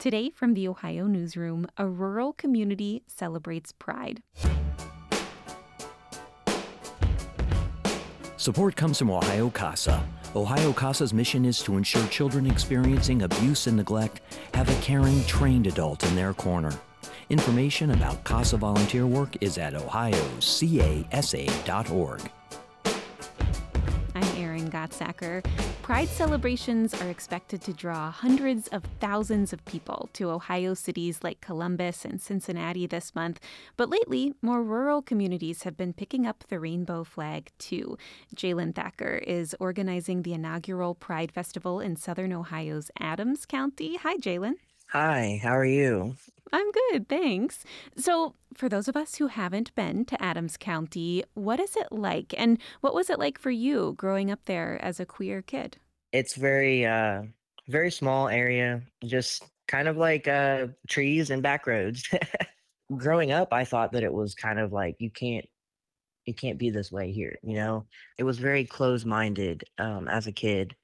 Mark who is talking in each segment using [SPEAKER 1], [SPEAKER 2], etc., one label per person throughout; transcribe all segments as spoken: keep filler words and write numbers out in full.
[SPEAKER 1] Today from the Ohio Newsroom, a rural community celebrates pride.
[SPEAKER 2] Support comes from Ohio CASA. Ohio CASA's mission is to ensure children experiencing abuse and neglect have a caring, trained adult in their corner. Information about CASA volunteer work is at ohio casa dot org.
[SPEAKER 1] I'm Erin Gottsacker. Pride celebrations are expected to draw hundreds of thousands of people to Ohio cities like Columbus and Cincinnati this month. But lately, more rural communities have been picking up the rainbow flag, too. Jalen Thacker is organizing the inaugural Pride Festival in southern Ohio's Adams County. Hi, Jalen.
[SPEAKER 3] Hi, how are you?
[SPEAKER 1] I'm good, thanks. So, for those of us who haven't been to Adams County, what is it like? And what was it like for you growing up there as a queer kid?
[SPEAKER 3] It's very uh very small area, just kind of like uh trees and back roads. Growing up, I thought that it was kind of like you can't you can't be this way here, you know? It was very closed-minded um as a kid.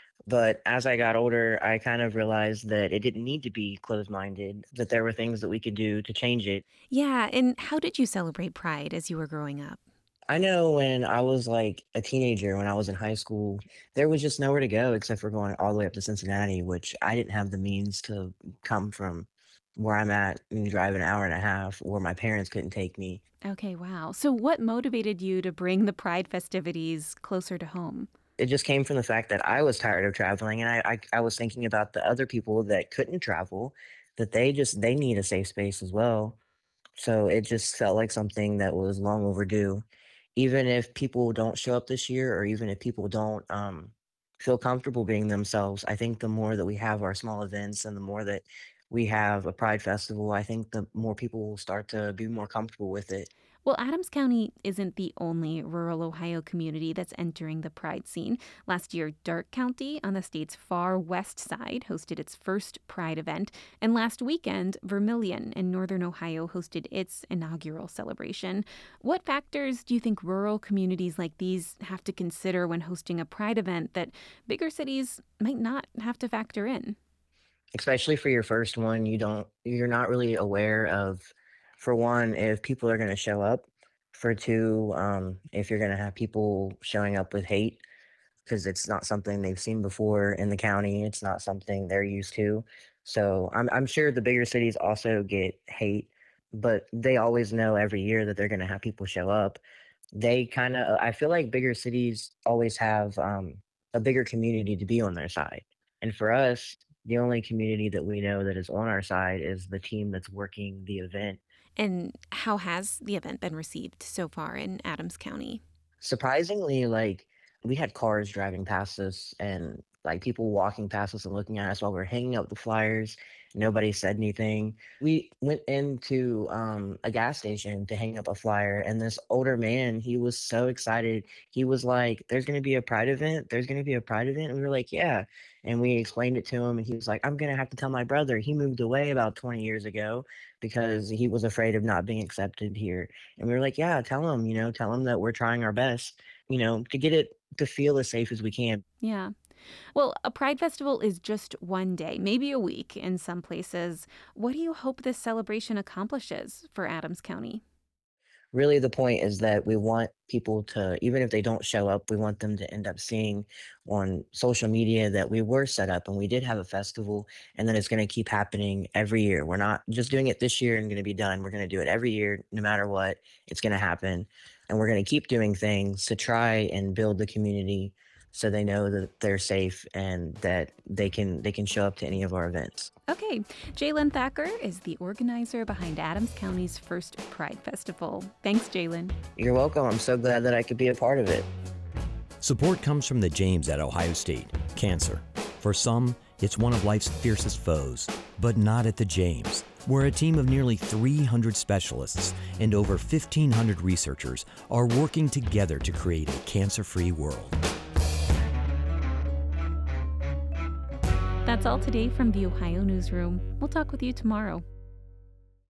[SPEAKER 3] But as I got older, I kind of realized that it didn't need to be closed-minded, that there were things that we could do to change it.
[SPEAKER 1] Yeah, and how did you celebrate Pride as you were growing up?
[SPEAKER 3] I know when I was like a teenager, when I was in high school, there was just nowhere to go except for going all the way up to Cincinnati, which I didn't have the means to come from where I'm at and drive an hour and a half, or my parents couldn't take me.
[SPEAKER 1] Okay, wow. So, what motivated you to bring the Pride festivities closer to home?
[SPEAKER 3] It just came from the fact that I was tired of traveling, and I, I I was thinking about the other people that couldn't travel, that they just they need a safe space as well. So it just felt like something that was long overdue. Even if people don't show up this year, or even if people don't um, feel comfortable being themselves, I think the more that we have our small events and the more that we have a Pride Festival, I think the more people will start to be more comfortable with it.
[SPEAKER 1] Well, Adams County isn't the only rural Ohio community that's entering the Pride scene. Last year, Darke County on the state's far west side hosted its first Pride event. And last weekend, Vermilion in northern Ohio hosted its inaugural celebration. What factors do you think rural communities like these have to consider when hosting a Pride event that bigger cities might not have to factor in?
[SPEAKER 3] Especially for your first one, you don't you're not really aware of, for one, if people are going to show up. For two, um, if you're going to have people showing up with hate, because it's not something they've seen before in the county. It's not something they're used to. So I'm I'm sure the bigger cities also get hate, but they always know every year that they're going to have people show up. They kind of I feel like bigger cities always have um, a bigger community to be on their side. And for us, the only community that we know that is on our side is the team that's working the event.
[SPEAKER 1] And how has the event been received so far in Adams County?
[SPEAKER 3] Surprisingly, like, we had cars driving past us and, like, people walking past us and looking at us while we are hanging up the flyers. Nobody said anything. We went into, um, a gas station to hang up a flyer, and this older man, he was so excited. He was like, "There's gonna be a pride event? There's gonna be a pride event?" And we were like, "Yeah." And we explained it to him, and he was like, "I'm gonna have to tell my brother. He moved away about twenty years ago because he was afraid of not being accepted here." And we were like, "Yeah, tell him, you know, tell him that we're trying our best, you know, to get it to feel as safe as we can."
[SPEAKER 1] Yeah. Well, a Pride Festival is just one day, maybe a week in some places. What do you hope this celebration accomplishes for Adams County?
[SPEAKER 3] Really, the point is that we want people to, even if they don't show up, we want them to end up seeing on social media that we were set up and we did have a festival, and then it's going to keep happening every year. We're not just doing it this year and going to be done. We're going to do it every year, no matter what. It's going to happen. And we're going to keep doing things to try and build the community so they know that they're safe and that they can they can show up to any of our events.
[SPEAKER 1] Okay, Jalen Thacker is the organizer behind Adams County's first Pride Festival. Thanks, Jalen.
[SPEAKER 3] You're welcome. I'm so glad that I could be a part of it.
[SPEAKER 2] Support comes from the James at Ohio State. Cancer. For some, it's one of life's fiercest foes, but not at the James, where a team of nearly three hundred specialists and over fifteen hundred researchers are working together to create a cancer-free world.
[SPEAKER 1] That's all today from the Ohio Newsroom. We'll talk with you tomorrow.